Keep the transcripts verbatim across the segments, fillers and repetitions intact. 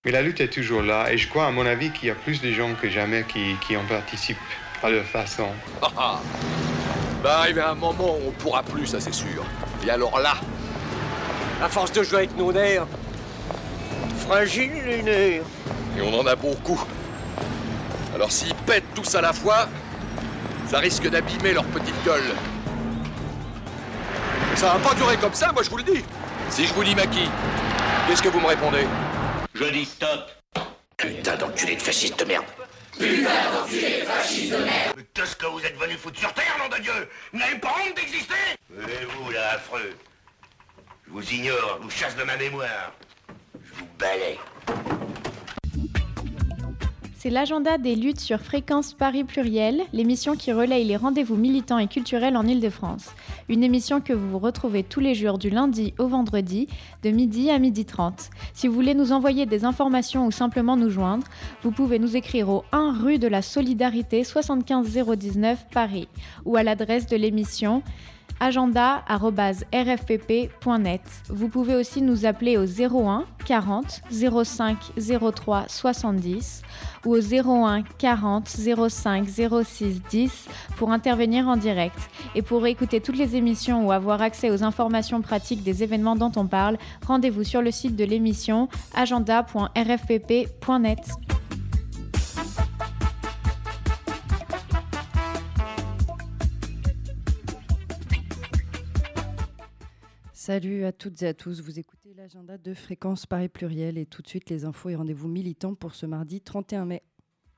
Mais la lutte est toujours là et je crois, à mon avis, qu'il y a plus de gens que jamais qui, qui en participent à leur façon. Ah ah. Va arriver un moment où on pourra plus, ça c'est sûr. Et alors là, à force de jouer avec nos nerfs, fragile les nerfs. Et on en a beaucoup. Alors s'ils pètent tous à la fois, ça risque d'abîmer leur petite gueule. Ça va pas durer comme ça, moi je vous le dis. Si je vous dis Maki, qu'est-ce que vous me répondez? Je dis stop. Putain d'enculé de fasciste de merde. Putain d'enculé de fasciste de merde. Mais qu'est-ce que vous êtes venu foutre sur Terre, nom de Dieu? Vous n'avez pas honte d'exister? Et vous, là, affreux. Je vous ignore, je vous chasse de ma mémoire. Je vous balaie. C'est l'agenda des luttes sur Fréquence Paris Pluriel, l'émission qui relaye les rendez-vous militants et culturels en Île-de-France. Une émission que vous retrouvez tous les jours du lundi au vendredi, de midi à midi trente. Si vous voulez nous envoyer des informations ou simplement nous joindre, vous pouvez nous écrire au un rue de la Solidarité soixante-quinze zéro dix-neuf Paris ou à l'adresse de l'émission agenda arobase r f p p point net. Vous pouvez aussi nous appeler au zéro un quarante zéro cinq zéro trois soixante-dix ou au zéro un quarante zéro cinq zéro six dix pour intervenir en direct. Et pour écouter toutes les émissions ou avoir accès aux informations pratiques des événements dont on parle, rendez-vous sur le site de l'émission agenda point r f p p point net. Salut à toutes et à tous, vous écoutez l'agenda de Fréquence Paris Pluriel et tout de suite les infos et rendez-vous militants pour ce mardi trente et un mai.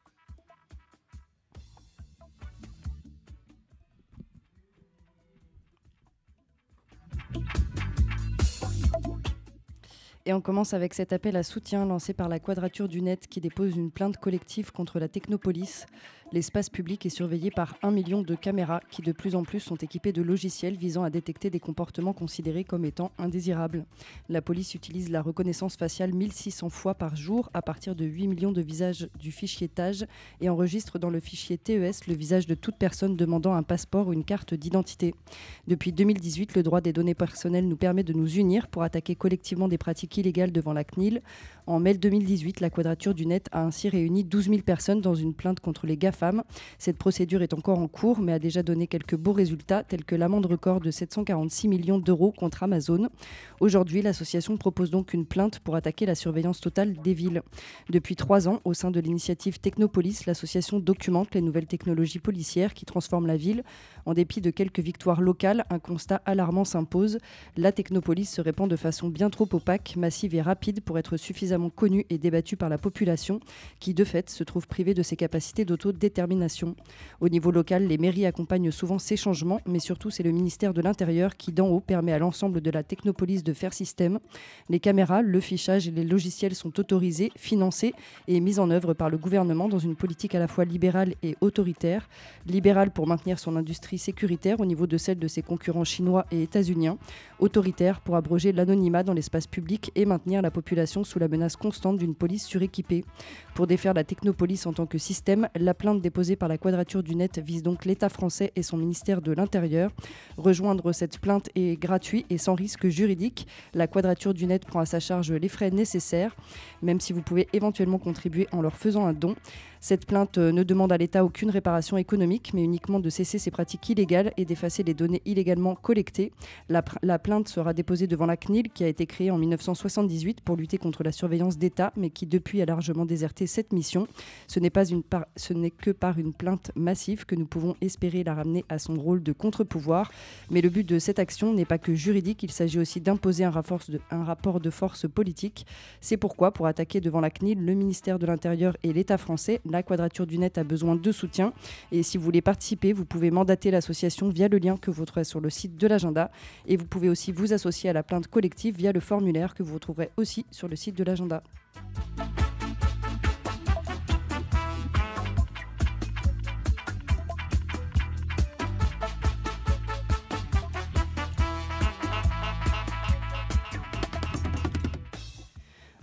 Et on commence avec cet appel à soutien lancé par la Quadrature du Net qui dépose une plainte collective contre la Technopolis. L'espace public est surveillé par un million de caméras qui de plus en plus sont équipées de logiciels visant à détecter des comportements considérés comme étant indésirables. La police utilise la reconnaissance faciale mille six cents fois par jour à partir de huit millions de visages du fichier T A G et enregistre dans le fichier T E S le visage de toute personne demandant un passeport ou une carte d'identité. Depuis deux mille dix-huit, le droit des données personnelles nous permet de nous unir pour attaquer collectivement des pratiques illégales devant la C N I L. En mai deux mille dix-huit, la Quadrature du Net a ainsi réuni douze mille personnes dans une plainte contre les GAFAM. Cette procédure est encore en cours, mais a déjà donné quelques beaux résultats, tels que l'amende record de sept cent quarante-six millions d'euros contre Amazon. Aujourd'hui, l'association propose donc une plainte pour attaquer la surveillance totale des villes. Depuis trois ans, au sein de l'initiative Technopolis, l'association documente les nouvelles technologies policières qui transforment la ville. En dépit de quelques victoires locales, un constat alarmant s'impose. La Technopolis se répand de façon bien trop opaque, massive et rapide pour être suffisamment connue et débattue par la population, qui de fait se trouve privée de ses capacités d'autodétermination. Au niveau local, les mairies accompagnent souvent ces changements, mais surtout c'est le ministère de l'Intérieur qui d'en haut permet à l'ensemble de la Technopolis de faire système. Les caméras, le fichage et les logiciels sont autorisés, financés et mis en œuvre par le gouvernement dans une politique à la fois libérale et autoritaire. Libérale pour maintenir son industrie sécuritaire au niveau de celle de ses concurrents chinois et états-uniens. Autoritaire pour abroger l'anonymat dans l'espace public et maintenir la population sous la menace constante d'une police suréquipée. Pour défaire la Technopolis en tant que système, la plainte déposée par la Quadrature du Net vise donc l'État français et son ministère de l'Intérieur. Rejoindre cette plainte est gratuit et sans risque juridique. La Quadrature du Net prend à sa charge les frais nécessaires, même si vous pouvez éventuellement contribuer en leur faisant un don. Cette plainte ne demande à l'État aucune réparation économique, mais uniquement de cesser ces pratiques illégales et d'effacer les données illégalement collectées. La, pr- la plainte sera déposée devant la C N I L, qui a été créée en dix-neuf cent soixante-dix-huit pour lutter contre la surveillance d'État, mais qui depuis a largement déserté cette mission. Ce n'est, pas une par- ce n'est que par une plainte massive que nous pouvons espérer la ramener à son rôle de contre-pouvoir. Mais le but de cette action n'est pas que juridique, il s'agit aussi d'imposer un, de, un rapport de force politique. C'est pourquoi, pour attaquer devant la C N I L, le ministère de l'Intérieur et l'État français, la Quadrature du Net a besoin de soutien. Et si vous voulez participer, vous pouvez mandater l'association via le lien que vous trouverez sur le site de l'agenda. Et vous pouvez aussi vous associer à la plainte collective via le formulaire que vous retrouverez aussi sur le site de l'agenda.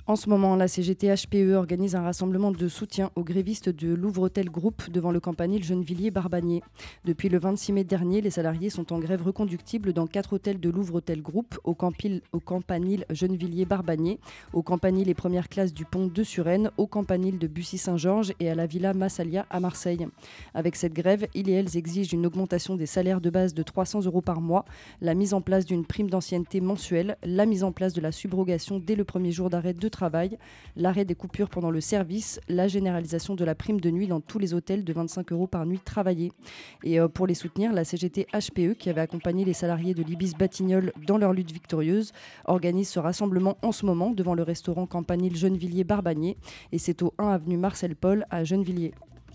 En ce moment, la C G T H P E organise un rassemblement de soutien aux grévistes de Louvre-Hôtel Group devant le campanile Gennevilliers-Barbagné. Depuis le vingt-six mai dernier, les salariés sont en grève reconductible dans quatre hôtels de Louvre-Hôtel Group, au, campil, au campanile Gennevilliers-Barbagné, au campanile et première classe du pont de Suresnes, au campanile de Bussy-Saint-Georges et à la Villa Massalia à Marseille. Avec cette grève, ils et elles exigent une augmentation des salaires de base de trois cents euros par mois, la mise en place d'une prime d'ancienneté mensuelle, la mise en place de la subrogation dès le premier jour d'arrêt de travail, l'arrêt des coupures pendant le service, la généralisation de la prime de nuit dans tous les hôtels de vingt-cinq euros par nuit travaillée. Et euh, pour les soutenir, la C G T H P E, qui avait accompagné les salariés de l'Ibis Batignolles dans leur lutte victorieuse, organise ce rassemblement en ce moment devant le restaurant campanile Gennevilliers-Barbagné, et c'est au un avenue Marcel Paul à Gennevilliers.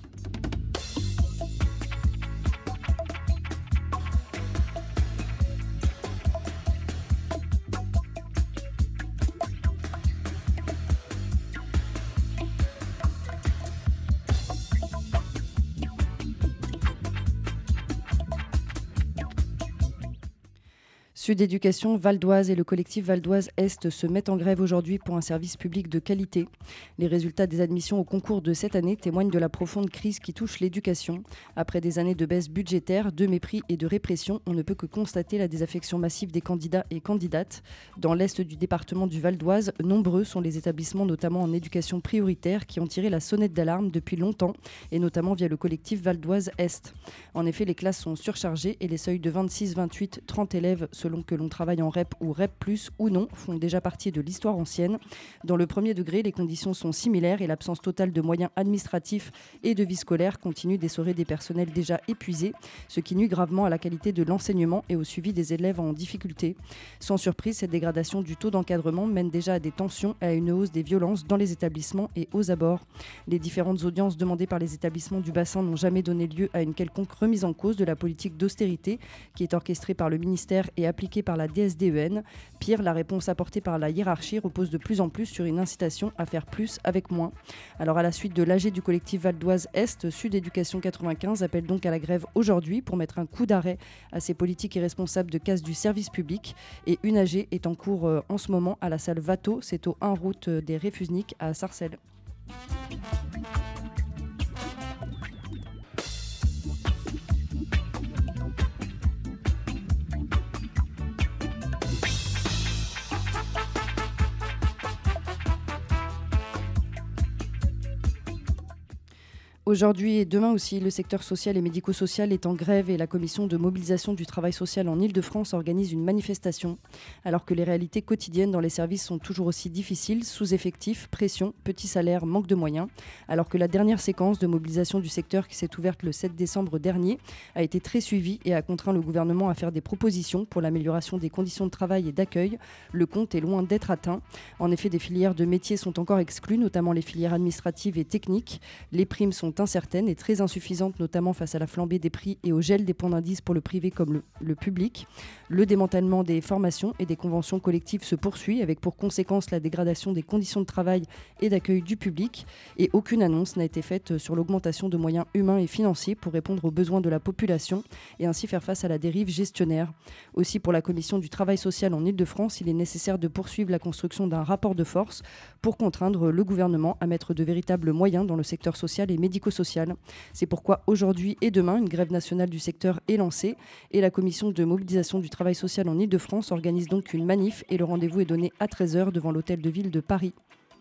Sud Éducation Val d'Oise et le collectif Val d'Oise Est se mettent en grève aujourd'hui pour un service public de qualité. Les résultats des admissions au concours de cette année témoignent de la profonde crise qui touche l'éducation. Après des années de baisse budgétaire, de mépris et de répression, on ne peut que constater la désaffection massive des candidats et candidates. Dans l'est du département du Val d'Oise, nombreux sont les établissements, notamment en éducation prioritaire, qui ont tiré la sonnette d'alarme depuis longtemps, et notamment via le collectif Val d'Oise Est. En effet, les classes sont surchargées et les seuils de vingt-six, vingt-huit, trente élèves, selon que l'on travaille en R E P ou R E P plus, ou non, font déjà partie de l'histoire ancienne. Dans le premier degré, les conditions sont similaires et l'absence totale de moyens administratifs et de vie scolaire continue d'essorer des personnels déjà épuisés, ce qui nuit gravement à la qualité de l'enseignement et au suivi des élèves en difficulté. Sans surprise, cette dégradation du taux d'encadrement mène déjà à des tensions et à une hausse des violences dans les établissements et aux abords. Les différentes audiences demandées par les établissements du bassin n'ont jamais donné lieu à une quelconque remise en cause de la politique d'austérité qui est orchestrée par le ministère et appliquée par la D S D E N. Pire, la réponse apportée par la hiérarchie repose de plus en plus sur une incitation à faire plus avec moins. Alors à la suite de l'A G du collectif Val d'Oise Est, Sud Éducation quatre-vingt-quinze appelle donc à la grève aujourd'hui pour mettre un coup d'arrêt à ces politiques irresponsables de casse du service public. Et une A G est en cours euh, en ce moment à la salle Vato, c'est au un route des Réfusniques à Sarcelles. Aujourd'hui et demain aussi, le secteur social et médico-social est en grève et la commission de mobilisation du travail social en Île-de-France organise une manifestation. Alors que les réalités quotidiennes dans les services sont toujours aussi difficiles, sous-effectifs, pression, petits salaires, manque de moyens. Alors que la dernière séquence de mobilisation du secteur qui s'est ouverte le sept décembre dernier a été très suivie et a contraint le gouvernement à faire des propositions pour l'amélioration des conditions de travail et d'accueil, le compte est loin d'être atteint. En effet, des filières de métiers sont encore exclues, notamment les filières administratives et techniques. Les primes sont incertaines et très insuffisantes, notamment face à la flambée des prix et au gel des points d'indice pour le privé comme le, le public. Le démantèlement des formations et des conventions collectives se poursuit, avec pour conséquence la dégradation des conditions de travail et d'accueil du public. Et aucune annonce n'a été faite sur l'augmentation de moyens humains et financiers pour répondre aux besoins de la population et ainsi faire face à la dérive gestionnaire. Aussi, pour la Commission du travail social en Île-de-France, il est nécessaire de poursuivre la construction d'un rapport de force pour contraindre le gouvernement à mettre de véritables moyens dans le secteur social et médico-social. C'est pourquoi aujourd'hui et demain, une grève nationale du secteur est lancée et la Commission de mobilisation du travail social en Île-de-France organise donc une manif et le rendez-vous est donné à treize heures devant l'hôtel de ville de Paris.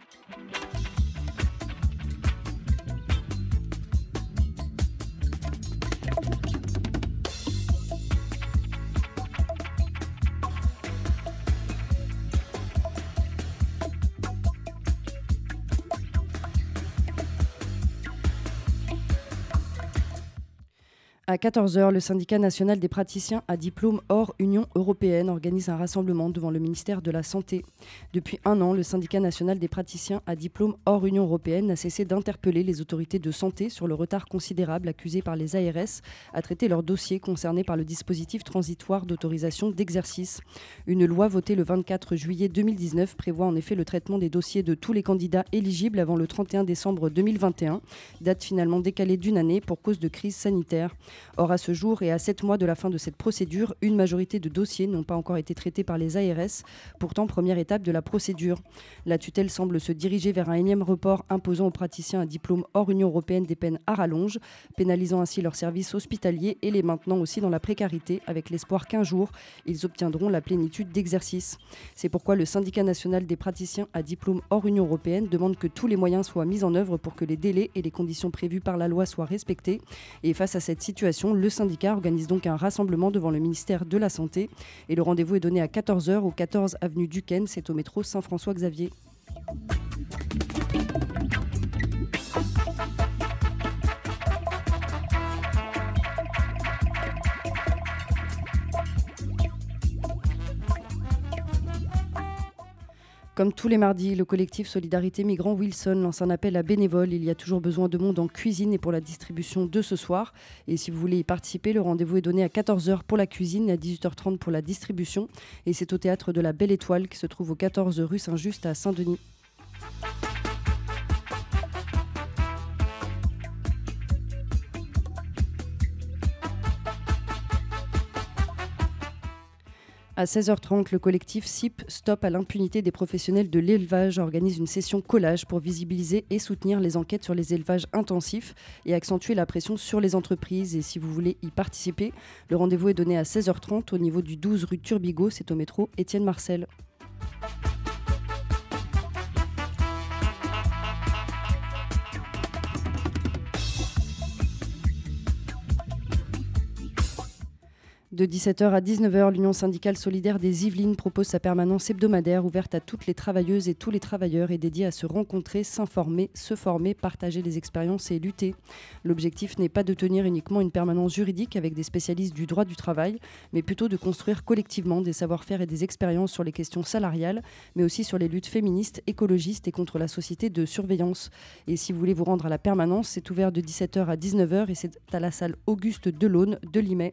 À quatorze heures, le syndicat national des praticiens à diplôme hors Union européenne organise un rassemblement devant le ministère de la Santé. Depuis un an, le syndicat national des praticiens à diplôme hors Union européenne n'a cessé d'interpeller les autorités de santé sur le retard considérable accusé par les A R S à traiter leurs dossiers concernés par le dispositif transitoire d'autorisation d'exercice. Une loi votée le vingt-quatre juillet deux mille dix-neuf prévoit en effet le traitement des dossiers de tous les candidats éligibles avant le trente et un décembre deux mille vingt et un, date finalement décalée d'une année pour cause de crise sanitaire. Or, à ce jour et à sept mois de la fin de cette procédure, une majorité de dossiers n'ont pas encore été traités par les A R S, pourtant première étape de la procédure. La tutelle semble se diriger vers un énième report imposant aux praticiens un diplôme hors Union européenne des peines à rallonge, pénalisant ainsi leurs services hospitaliers et les maintenant aussi dans la précarité, avec l'espoir qu'un jour, ils obtiendront la plénitude d'exercice. C'est pourquoi le syndicat national des praticiens à diplôme hors Union européenne demande que tous les moyens soient mis en œuvre pour que les délais et les conditions prévues par la loi soient respectés. Et face à cette situation, le syndicat organise donc un rassemblement devant le ministère de la Santé. Et le rendez-vous est donné à quatorze heures au quatorze avenue Duquesne, c'est au métro Saint-François-Xavier. Comme tous les mardis, le collectif Solidarité Migrants Wilson lance un appel à bénévoles. Il y a toujours besoin de monde en cuisine et pour la distribution de ce soir. Et si vous voulez y participer, le rendez-vous est donné à quatorze heures pour la cuisine et à dix-huit heures trente pour la distribution. Et c'est au théâtre de la Belle Étoile qui se trouve au quatorze rue Saint-Just à Saint-Denis. À seize heures trente, le collectif S I P Stop à l'impunité des professionnels de l'élevage organise une session collage pour visibiliser et soutenir les enquêtes sur les élevages intensifs et accentuer la pression sur les entreprises. Et si vous voulez y participer, le rendez-vous est donné à seize heures trente au niveau du douze rue Turbigo, c'est au métro Étienne Marcel. De dix-sept heures à dix-neuf heures, l'Union syndicale solidaire des Yvelines propose sa permanence hebdomadaire ouverte à toutes les travailleuses et tous les travailleurs et dédiée à se rencontrer, s'informer, se former, partager les expériences et lutter. L'objectif n'est pas de tenir uniquement une permanence juridique avec des spécialistes du droit du travail, mais plutôt de construire collectivement des savoir-faire et des expériences sur les questions salariales, mais aussi sur les luttes féministes, écologistes et contre la société de surveillance. Et si vous voulez vous rendre à la permanence, c'est ouvert de dix-sept heures à dix-neuf heures et c'est à la salle Auguste Delaune de Limay.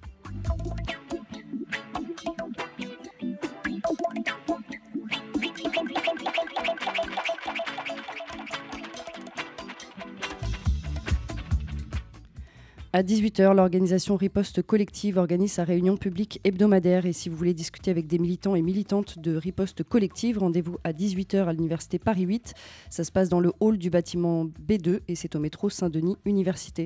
À dix-huit heures, l'organisation Riposte Collective organise sa réunion publique hebdomadaire. Et si vous voulez discuter avec des militants et militantes de Riposte Collective, rendez-vous à dix-huit heures à l'Université Paris huit. Ça se passe dans le hall du bâtiment B deux et c'est au métro Saint-Denis Université.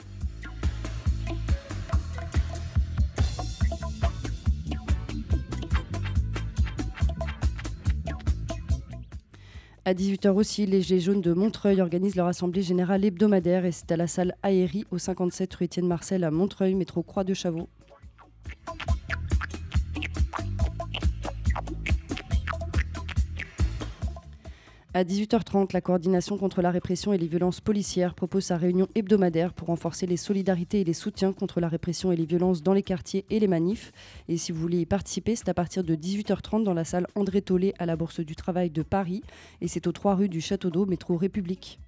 À dix-huit heures aussi, les Gilets jaunes de Montreuil organisent leur assemblée générale hebdomadaire et c'est à la salle Aéry au cinquante-sept rue Étienne Marcel à Montreuil, métro Croix de Chavaux. À dix-huit heures trente, la coordination contre la répression et les violences policières propose sa réunion hebdomadaire pour renforcer les solidarités et les soutiens contre la répression et les violences dans les quartiers et les manifs. Et si vous voulez y participer, c'est à partir de dix-huit heures trente dans la salle André Tollet à la Bourse du Travail de Paris. Et c'est aux trois rue du Château d'Eau, métro République.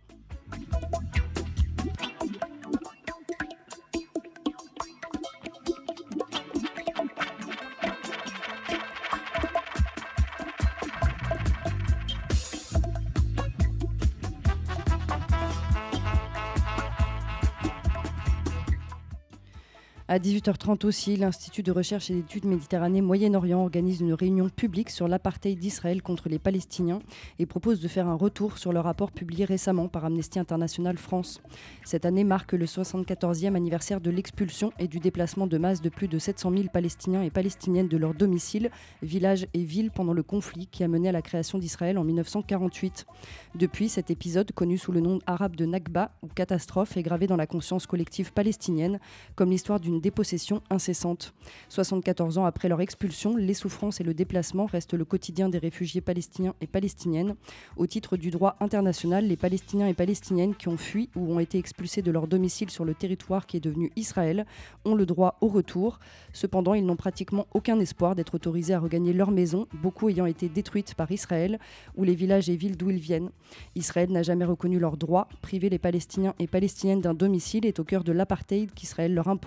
À dix-huit heures trente aussi, l'Institut de recherche et d'études Méditerranée Moyen-Orient organise une réunion publique sur l'apartheid d'Israël contre les Palestiniens et propose de faire un retour sur le rapport publié récemment par Amnesty International France. Cette année marque le soixante-quatorzième anniversaire de l'expulsion et du déplacement de masse de plus de sept cent mille Palestiniens et Palestiniennes de leur domicile, villages et villes pendant le conflit qui a mené à la création d'Israël en mille neuf cent quarante-huit. Depuis, cet épisode, connu sous le nom arabe de Nakba ou catastrophe, est gravé dans la conscience collective palestinienne comme l'histoire d'une dépossession incessante. soixante-quatorze ans après leur expulsion, les souffrances et le déplacement restent le quotidien des réfugiés palestiniens et palestiniennes. Au titre du droit international, les Palestiniens et Palestiniennes qui ont fui ou ont été expulsés de leur domicile sur le territoire qui est devenu Israël ont le droit au retour. Cependant, ils n'ont pratiquement aucun espoir d'être autorisés à regagner leur maison, beaucoup ayant été détruites par Israël ou les villages et villes d'où ils viennent. Israël n'a jamais reconnu leurs droits. Priver les Palestiniens et Palestiniennes d'un domicile est au cœur de l'apartheid qu'Israël leur impose.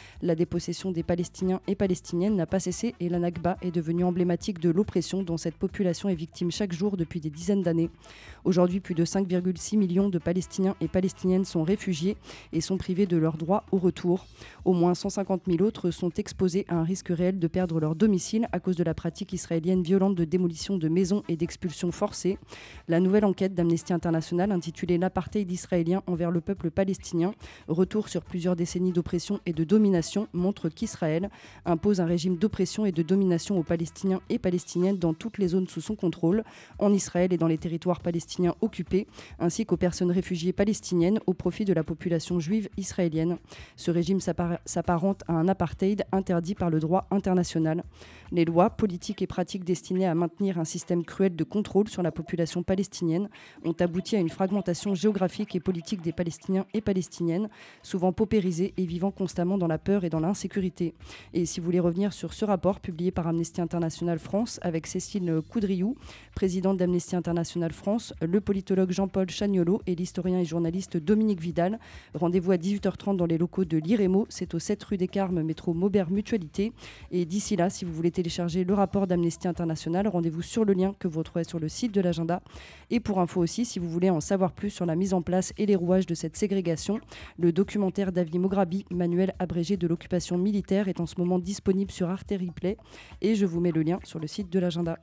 La dépossession des Palestiniens et Palestiniennes n'a pas cessé et la Nakba est devenue emblématique de l'oppression dont cette population est victime chaque jour depuis des dizaines d'années. Aujourd'hui, plus de cinq virgule six millions de Palestiniens et Palestiniennes sont réfugiés et sont privés de leur droit au retour. Au moins cent cinquante mille autres sont exposés à un risque réel de perdre leur domicile à cause de la pratique israélienne violente de démolition de maisons et d'expulsion forcée. La nouvelle enquête d'Amnesty International intitulée « L'apartheid israélien envers le peuple palestinien, retour sur plusieurs décennies d'oppression et de domination » montre qu'Israël impose un régime d'oppression et de domination aux Palestiniens et Palestiniennes dans toutes les zones sous son contrôle, en Israël et dans les territoires palestiniens occupés, ainsi qu'aux personnes réfugiées palestiniennes au profit de la population juive israélienne. Ce régime s'apparente à un apartheid interdit par le droit international. Les lois, politiques et pratiques destinées à maintenir un système cruel de contrôle sur la population palestinienne ont abouti à une fragmentation géographique et politique des Palestiniens et Palestiniennes, souvent paupérisés et vivant constamment dans la peur et dans l'insécurité. Et si vous voulez revenir sur ce rapport publié par Amnesty International France avec Cécile Coudriou, présidente d'Amnesty International France, le politologue Jean-Paul Chagnolot et l'historien et journaliste Dominique Vidal, rendez-vous à dix-huit heures trente dans les locaux de l'I R E M O, c'est au sept rue des Carmes, métro Maubert Mutualité. Et d'ici là, si vous voulez télécharger le rapport d'Amnesty International, rendez-vous sur le lien que vous retrouvez sur le site de l'agenda. Et pour info aussi, si vous voulez en savoir plus sur la mise en place et les rouages de cette ségrégation, le documentaire d'Avi Mograbi, manuel abrégé de l'occupation militaire, est en ce moment disponible sur Arte Replay. Et je vous mets le lien sur le site de l'agenda.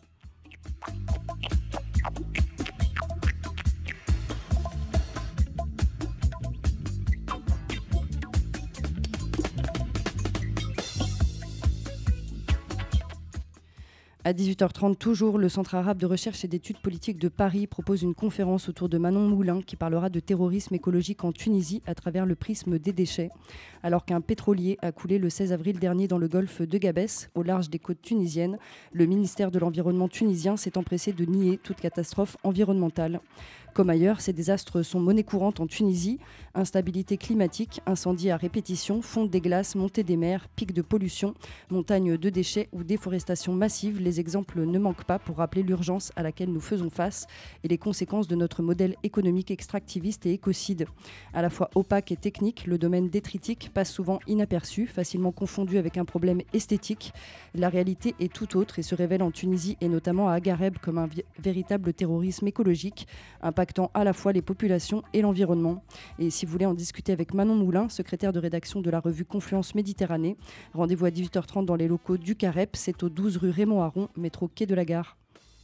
À dix-huit heures trente, toujours, le Centre arabe de recherche et d'études politiques de Paris propose une conférence autour de Manon Moulin qui parlera de terrorisme écologique en Tunisie à travers le prisme des déchets. Alors qu'un pétrolier a coulé le seize avril dernier dans le golfe de Gabès, au large des côtes tunisiennes, le ministère de l'Environnement tunisien s'est empressé de nier toute catastrophe environnementale. Comme ailleurs, ces désastres sont monnaie courante en Tunisie. Instabilité climatique, incendies à répétition, fonte des glaces, montée des mers, pics de pollution, montagnes de déchets ou déforestation massive. Les exemples ne manquent pas pour rappeler l'urgence à laquelle nous faisons face et les conséquences de notre modèle économique extractiviste et écocide. À la fois opaque et technique, le domaine détritique passe souvent inaperçu, facilement confondu avec un problème esthétique. La réalité est tout autre et se révèle en Tunisie et notamment à Aghareb comme un vi- véritable terrorisme écologique, impactant à la fois les populations et l'environnement. Et si vous voulez en discuter avec Manon Moulin, secrétaire de rédaction de la revue Confluence Méditerranée, rendez-vous à dix-huit heures trente dans les locaux du Carep, c'est au douze rue Raymond Aron, métro Quai de la Gare.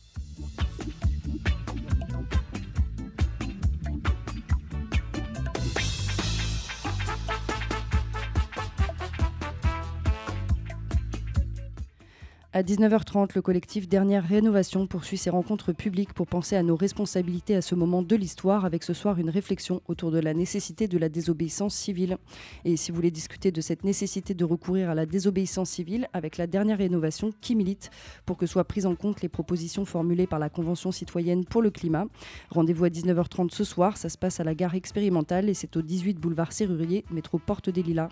À dix-neuf heures trente, le collectif Dernière Rénovation poursuit ses rencontres publiques pour penser à nos responsabilités à ce moment de l'histoire, avec ce soir une réflexion autour de la nécessité de la désobéissance civile. Et si vous voulez discuter de cette nécessité de recourir à la désobéissance civile, avec la Dernière Rénovation qui milite pour que soient prises en compte les propositions formulées par la Convention citoyenne pour le climat. Rendez-vous à dix-neuf heures trente ce soir, ça se passe à la gare expérimentale et c'est au dix-huit boulevard Serrurier, métro Porte des Lilas.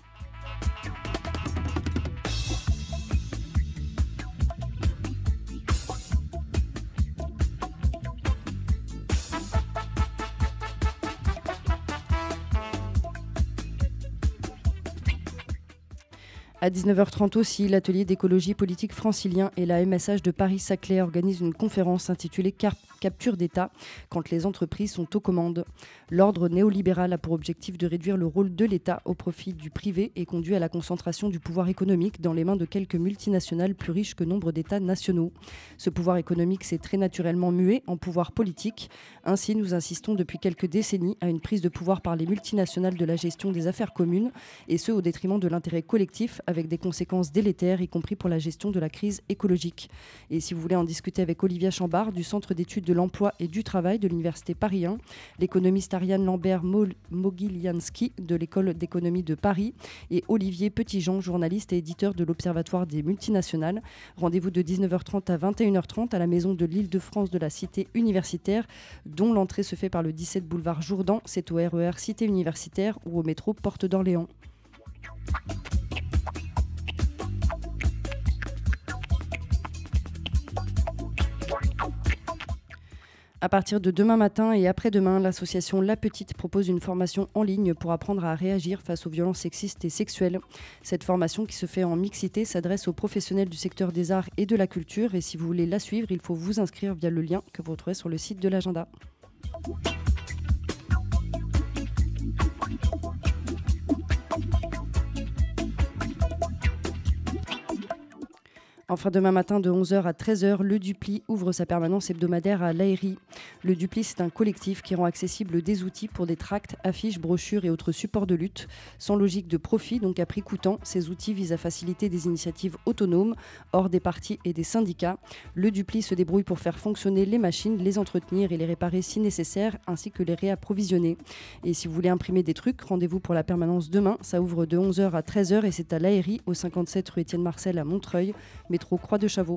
À dix-neuf heures trente aussi, l'atelier d'écologie politique francilien et la M S H de Paris-Saclay organisent une conférence intitulée Cap- Capture d'État quand les entreprises sont aux commandes. L'ordre néolibéral a pour objectif de réduire le rôle de l'État au profit du privé et conduit à la concentration du pouvoir économique dans les mains de quelques multinationales plus riches que nombre d'États nationaux. Ce pouvoir économique s'est très naturellement mué en pouvoir politique. Ainsi, nous insistons depuis quelques décennies à une prise de pouvoir par les multinationales de la gestion des affaires communes, et ce au détriment de l'intérêt collectif, avec des conséquences délétères, y compris pour la gestion de la crise écologique. Et si vous voulez en discuter avec Olivia Chambard du Centre d'études de l'emploi et du travail de l'Université Paris un, l'économiste Ariane Lambert-Mogiliansky de l'École d'économie de Paris et Olivier Petitjean, journaliste et éditeur de l'Observatoire des multinationales. Rendez-vous de dix-neuf heures trente à vingt et une heures trente à la Maison de l'Île-de-France de la Cité universitaire, dont l'entrée se fait par le dix-sept boulevard Jourdan. C'est au R E R Cité universitaire ou au métro Porte d'Orléans. À partir de demain matin et après-demain, l'association La Petite propose une formation en ligne pour apprendre à réagir face aux violences sexistes et sexuelles. Cette formation qui se fait en mixité s'adresse aux professionnels du secteur des arts et de la culture. Et si vous voulez la suivre, il faut vous inscrire via le lien que vous retrouvez sur le site de l'agenda. Enfin, demain matin, de onze heures à treize heures, le Dupli ouvre sa permanence hebdomadaire à l'Aérie. Le Dupli, c'est un collectif qui rend accessible des outils pour des tracts, affiches, brochures et autres supports de lutte. Sans logique de profit, donc à prix coûtant, ces outils visent à faciliter des initiatives autonomes, hors des partis et des syndicats. Le Dupli se débrouille pour faire fonctionner les machines, les entretenir et les réparer si nécessaire, ainsi que les réapprovisionner. Et si vous voulez imprimer des trucs, rendez-vous pour la permanence demain. Ça ouvre de onze heures à treize heures et c'est à l'Aérie, au cinquante-sept rue Étienne Marcel à Montreuil. Métro Croix de Chavaux.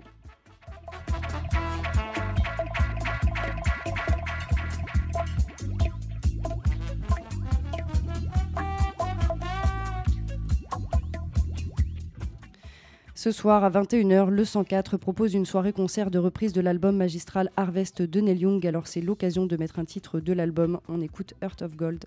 Ce soir à vingt et une heures, le cent quatre propose une soirée-concert de reprise de l'album magistral Harvest de Neil Young. Alors c'est l'occasion de mettre un titre de l'album. On écoute Heart of Gold.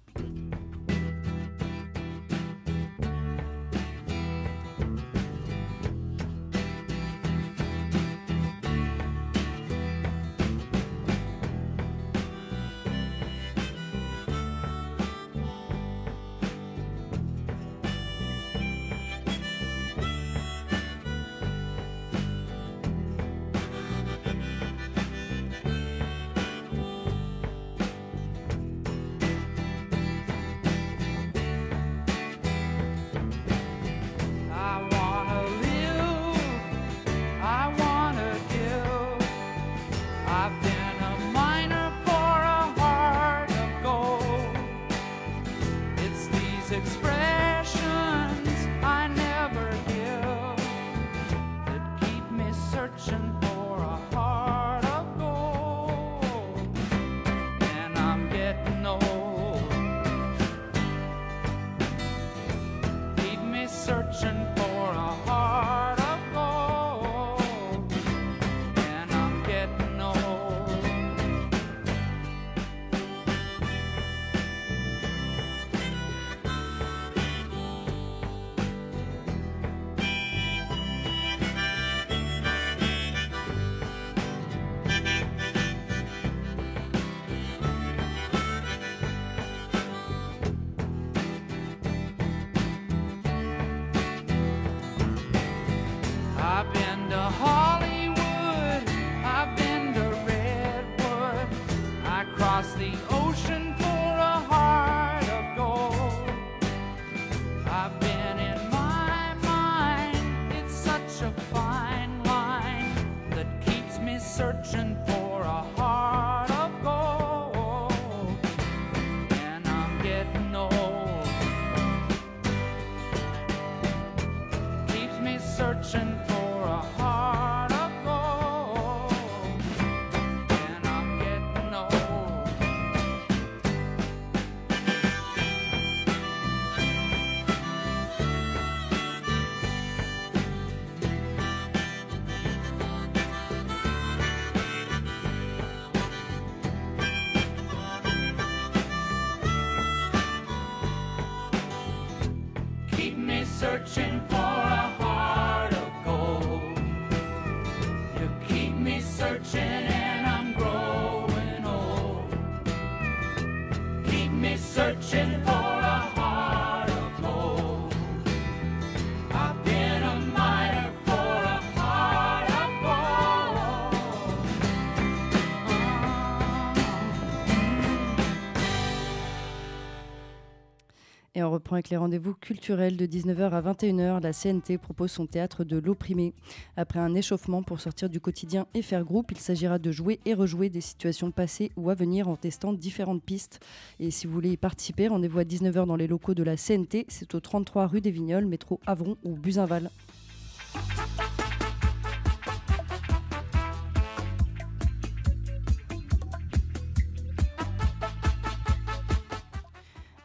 Searching for a heart of gold. You keep me searching and I'm growing old. Keep me searching for a heart of gold. I've been a miner for a heart of gold. Et on reprend avec les rendez-vous culturels de dix-neuf heures à vingt et une heures. La C N T propose son théâtre de l'opprimé. Après un échauffement pour sortir du quotidien et faire groupe, il s'agira de jouer et rejouer des situations passées ou à venir en testant différentes pistes. Et si vous voulez y participer, rendez-vous à dix-neuf heures dans les locaux de la C N T. C'est au trente-trois rue des Vignoles, métro Avron ou Buzinval.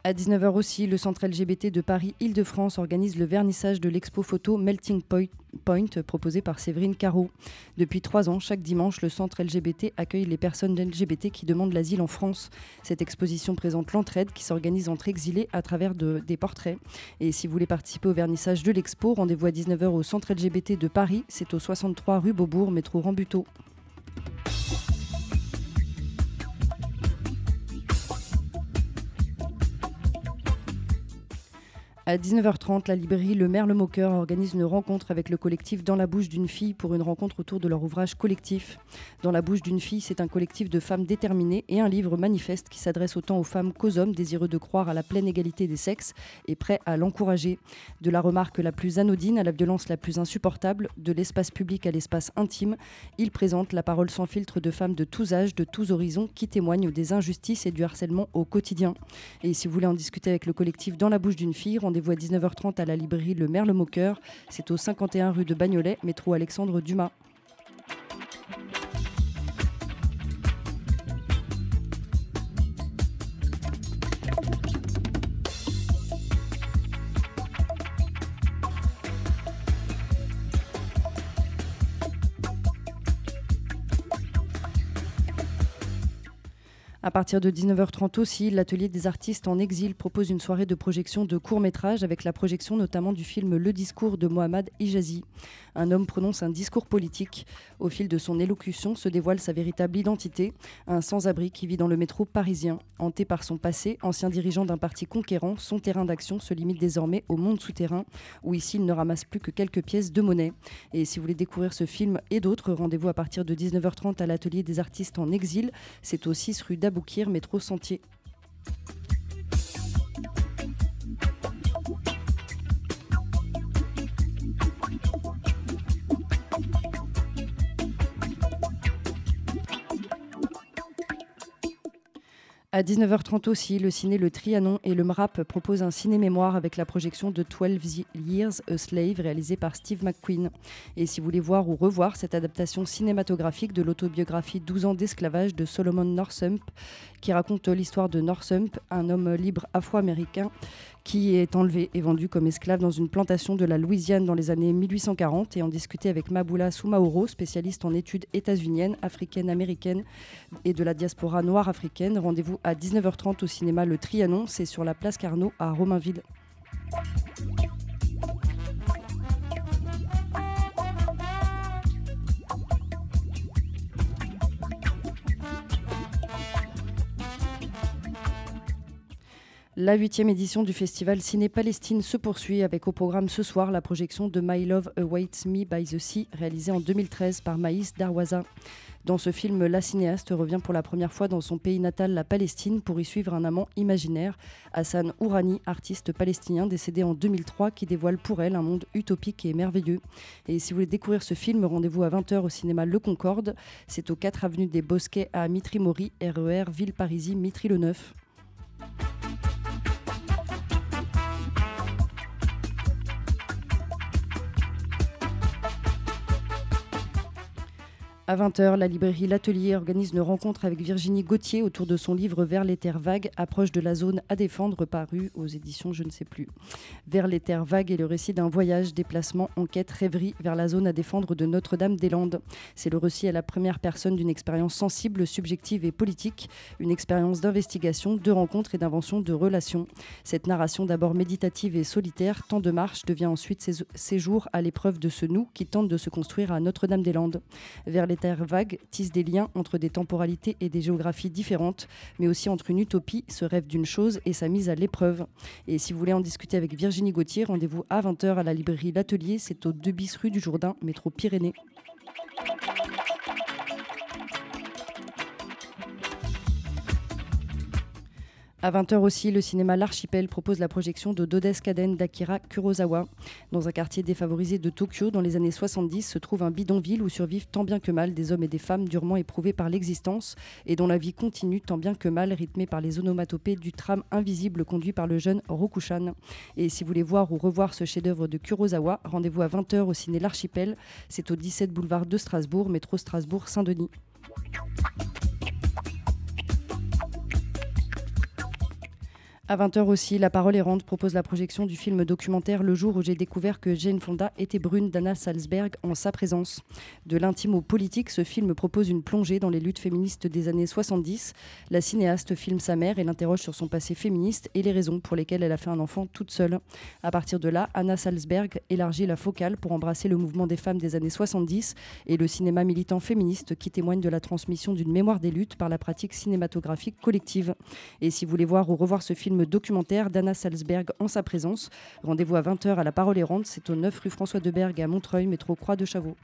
À dix-neuf heures aussi, le centre L G B T de Paris-Île-de-France organise le vernissage de l'expo photo Melting Point, Point proposé par Séverine Carreau. Depuis trois ans, chaque dimanche, le centre L G B T accueille les personnes L G B T qui demandent l'asile en France. Cette exposition présente l'entraide qui s'organise entre exilés à travers de, des portraits. Et si vous voulez participer au vernissage de l'expo, rendez-vous à dix-neuf heures au centre L G B T de Paris. C'est au soixante-trois rue Beaubourg, métro Rambuteau. À dix-neuf heures trente, la librairie Le Merle-Moqueur organise une rencontre avec le collectif Dans la bouche d'une fille pour une rencontre autour de leur ouvrage collectif. Dans la bouche d'une fille, c'est un collectif de femmes déterminées et un livre manifeste qui s'adresse autant aux femmes qu'aux hommes désireux de croire à la pleine égalité des sexes et prêts à l'encourager. De la remarque la plus anodine à la violence la plus insupportable, de l'espace public à l'espace intime, il présente la parole sans filtre de femmes de tous âges, de tous horizons qui témoignent des injustices et du harcèlement au quotidien. Et si vous voulez en discuter avec le collectif Dans la bouche d'une fille, rendez-vous à dix-neuf heures trente à la librairie Le Merle-Moqueur. C'est au cinquante et un rue de Bagnolet, métro Alexandre Dumas. À partir de dix-neuf heures trente aussi, l'atelier des artistes en exil propose une soirée de projection de courts-métrages avec la projection notamment du film Le discours de Mohammad Hijazi. Un homme prononce un discours politique. Au fil de son élocution se dévoile sa véritable identité, un sans-abri qui vit dans le métro parisien. Hanté par son passé, ancien dirigeant d'un parti conquérant, son terrain d'action se limite désormais au monde souterrain, où ici il ne ramasse plus que quelques pièces de monnaie. Et si vous voulez découvrir ce film et d'autres, rendez-vous à partir de dix-neuf heures trente à l'atelier des artistes en exil. C'est au six rue d'Aboukir, métro Sentier. À dix-neuf heures trente aussi, le ciné Le Trianon et le M R A P proposent un ciné-mémoire avec la projection de twelve Years a Slave réalisé par Steve McQueen. Et si vous voulez voir ou revoir cette adaptation cinématographique de l'autobiographie douze ans d'esclavage de Solomon Northup, qui raconte l'histoire de Northup, un homme libre afro-américain qui est enlevé et vendu comme esclave dans une plantation de la Louisiane dans les années mille huit cent quarante. Et en discuter avec Maboula Soumaoro, spécialiste en études états-uniennes, africaines, américaines et de la diaspora noire africaine. Rendez-vous à dix-neuf heures trente au cinéma Le Trianon, c'est sur la place Carnot à Romainville. La huitième édition du festival Ciné-Palestine se poursuit avec au programme ce soir la projection de My Love Awaits Me by the Sea, réalisée en deux mille treize par Maïs Darwaza. Dans ce film, la cinéaste revient pour la première fois dans son pays natal, la Palestine, pour y suivre un amant imaginaire, Hassan Ourani, artiste palestinien décédé en deux mille trois, qui dévoile pour elle un monde utopique et merveilleux. Et si vous voulez découvrir ce film, rendez-vous à vingt heures au cinéma Le Concorde. C'est au quatre avenue des Bosquets à Mitry-Mory, R E R Ville-Parisis, Mitry-le-Neuf. À vingt heures, la librairie L'Atelier organise une rencontre avec Virginie Gauthier autour de son livre Vers les terres vagues, approche de la zone à défendre, paru aux éditions je ne sais plus. Vers les terres vagues est le récit d'un voyage, déplacement, enquête, rêverie vers la zone à défendre de Notre-Dame-des-Landes. C'est le récit à la première personne d'une expérience sensible, subjective et politique, une expérience d'investigation, de rencontre et d'invention de relations. Cette narration d'abord méditative et solitaire, temps de marche, devient ensuite séjour à l'épreuve de ce nous qui tente de se construire à Notre-Dame-des-Landes. Vers les terres vagues tissent des liens entre des temporalités et des géographies différentes, mais aussi entre une utopie, ce rêve d'une chose, et sa mise à l'épreuve. Et si vous voulez en discuter avec Virginie Gauthier, rendez-vous à vingt heures à la librairie L'Atelier, c'est au deux bis rue du Jourdain, métro Pyrénées. À vingt heures aussi, le cinéma L'Archipel propose la projection de Dodescaden d'Akira Kurosawa. Dans un quartier défavorisé de Tokyo, dans les années soixante-dix, se trouve un bidonville où survivent tant bien que mal des hommes et des femmes durement éprouvés par l'existence et dont la vie continue tant bien que mal, rythmée par les onomatopées du tram invisible conduit par le jeune Rokushan. Et si vous voulez voir ou revoir ce chef-d'œuvre de Kurosawa, rendez-vous à vingt heures au ciné L'Archipel. C'est au dix-sept boulevard de Strasbourg, métro Strasbourg-Saint-Denis. À vingt heures aussi, La Parole errante propose la projection du film documentaire Le jour où j'ai découvert que Jane Fonda était brune d'Anna Salzberg en sa présence. De l'intime au politique, ce film propose une plongée dans les luttes féministes des années soixante-dix. La cinéaste filme sa mère et l'interroge sur son passé féministe et les raisons pour lesquelles elle a fait un enfant toute seule. À partir de là, Anna Salzberg élargit la focale pour embrasser le mouvement des femmes des années soixante-dix et le cinéma militant féministe qui témoigne de la transmission d'une mémoire des luttes par la pratique cinématographique collective. Et si vous voulez voir ou revoir ce film documentaire d'Anna Salzberg en sa présence, rendez-vous à vingt heures à La Parole errante, c'est au neuf rue François Debergue à Montreuil, métro Croix de Chavaux.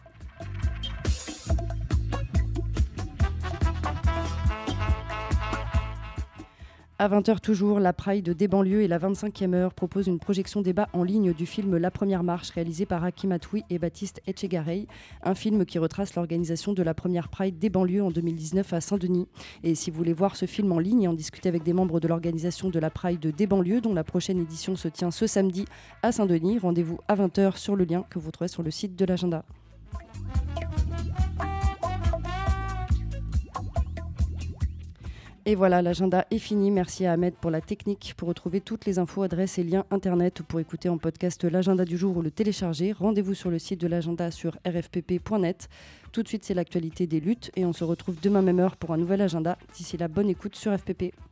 À vingt heures toujours, la Pride des banlieues et la vingt-cinquième heure proposent une projection débat en ligne du film La Première Marche, réalisé par Hakim Atoui et Baptiste Etchegaray, un film qui retrace l'organisation de la première Pride des banlieues en deux mille dix-neuf à Saint-Denis. Et si vous voulez voir ce film en ligne et en discuter avec des membres de l'organisation de la Pride des banlieues, dont la prochaine édition se tient ce samedi à Saint-Denis, rendez-vous à vingt heures sur le lien que vous trouvez sur le site de l'agenda. Et voilà, l'agenda est fini. Merci à Ahmed pour la technique. Pour retrouver toutes les infos, adresses et liens internet ou pour écouter en podcast l'agenda du jour ou le télécharger, rendez-vous sur le site de l'agenda sur r f p p point net. Tout de suite, c'est l'actualité des luttes et on se retrouve demain même heure pour un nouvel agenda. D'ici là, bonne écoute sur F P P.